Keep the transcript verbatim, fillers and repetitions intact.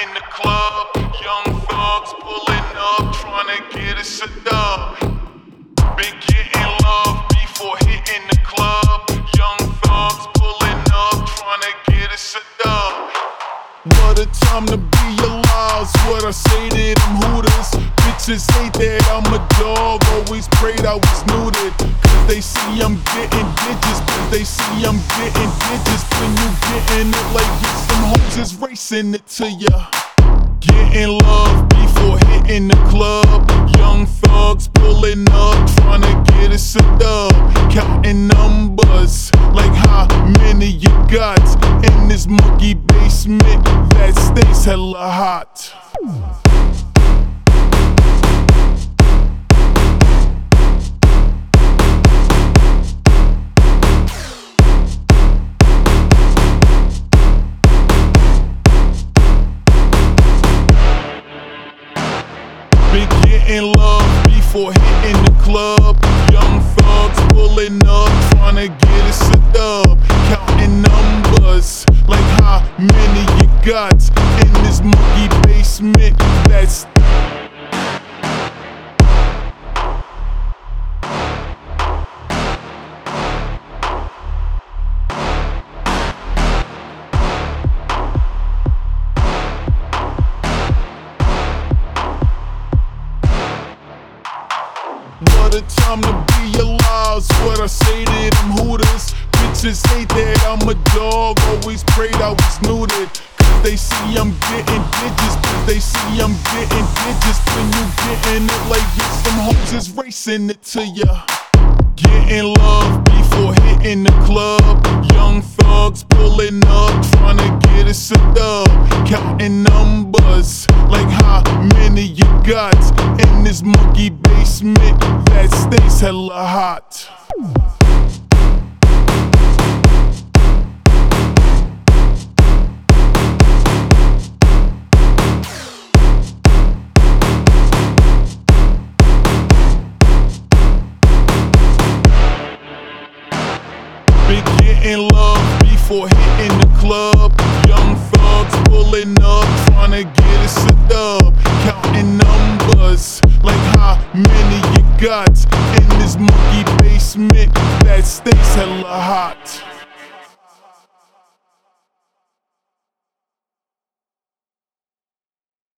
hitting the club. Young thugs pulling up, trying to get us a dub. Been getting love before hitting the club. Young thugs pulling up, trying to get us a dub. What a time to be alive, what I say to them hooters. Bitches hate that I'm a dog, always prayed I was neutered. Cause they see I'm getting digits, cause they see I'm getting digits. When you getting it like it's some hoes is racing it to ya. Getting love before hitting the club. Young thugs pulling up, trying to get us a dub. Counting numbers, like how many you got in this monkey basement that stays hella hot. Been getting love before hitting the club. Young thugs pulling up, trying to get us a dub. Counting numbers, like how many you got in this monkey basement that's What a time to be alive, what I say to them hooters. Bitches hate that I'm a dog, always prayed I was neutered. Cause they see I'm getting digits, cause they see I'm getting digits. When you getting it like it's some hoes is racing it to ya. Getting love before hitting the club. Young thugs pulling up, trying to get us a dub. Counting numbers, like how many you got in this monkey basement that stays hella hot. Been getting love before hitting the club. Young thugs pulling up, trying to get us a dub. Counting numbers, like how many you got in this monkey basement that stays hella hot.